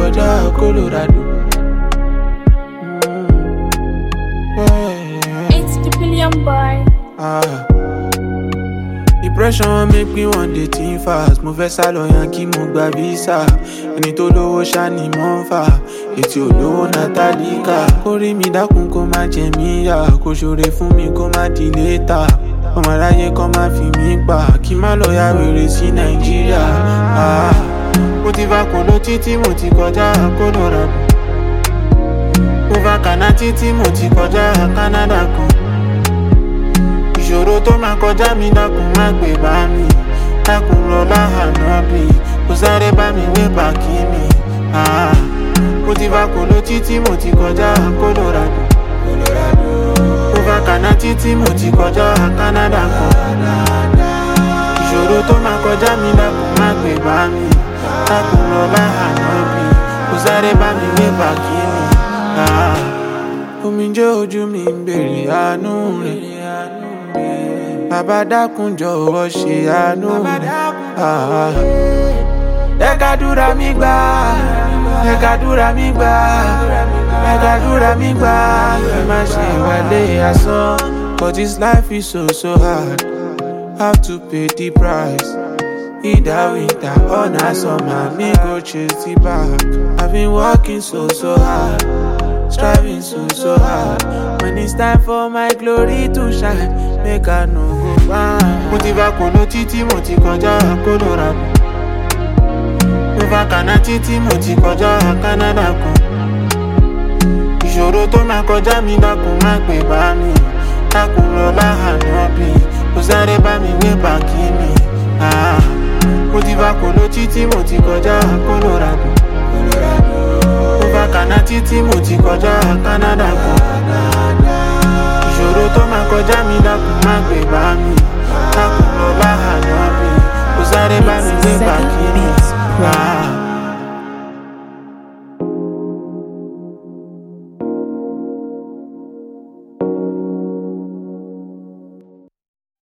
kọjá Colorado. It's the billion boy. Depression make me one day think fast. Mo fẹ́ sálọ Yankee mo gba visa. Ẹni tó lówó ṣá ni mo ń fà. Ètí olówó Natalika. Kórí mi dákun kó má jẹ mí yà. Kó ṣoore fún mi kó má di létà. Ọmọ aráyé kan má fi mí pa. Kí má lọ ya wèrè sí Nàìjíríà. Mo ti va kò lọ títí mo ti kọjá Colorado. Mo va kàná títí mo ti kọjá Canada kan. Ìṣòro tó máa kọjá mi dákun má gbé bá mi. Dákun lọ́lá ànábì. Kò sáré bá mi wé bàkí mi. Mo ti va kò lọ títí mo ti kọjá Colorado. Mo va kàná títí mo ti kọjá Canada kan. Ìṣòro tó máa kọjá mi dákun má gbé bá mi. Dákun lọ́lá ànábì. Kò sáré bá mi wé bàkí mi. Omijé ojú mi ń bèrè àánú rẹ̀. Bàbá dákun jọ̀wọ́ ṣe àánú rẹ̀. Ẹ kádúrà mi gbà, ẹ kádúrà mi gbà, ẹ kádúrà mi gbà. Ẹ má ṣe wálé asán. But this life is so hard. Have to pay the price. Either winter or na summer, me go chase the bag. I've been working so hard, striving so hard. When it's time for my glory to shine, make I no go back. Mo ti va kò lọ títí mo ti kọjá Colorado. Mo va kàná títí mo ti kọjá Canada kan. Ìṣòro tó máa kọjá mi dákun má gbé bá mi. Dákun lọ́lá ànábì. Kò sáré bá mi wé bàkí mi. Mo ti va kò lọ títí mo ti kọjá Colorado. Mo va kàná títí mo ti kọjá Canada kan. Ìṣòro tó máa kọjá mi dákun má gbé bá mi. Dákun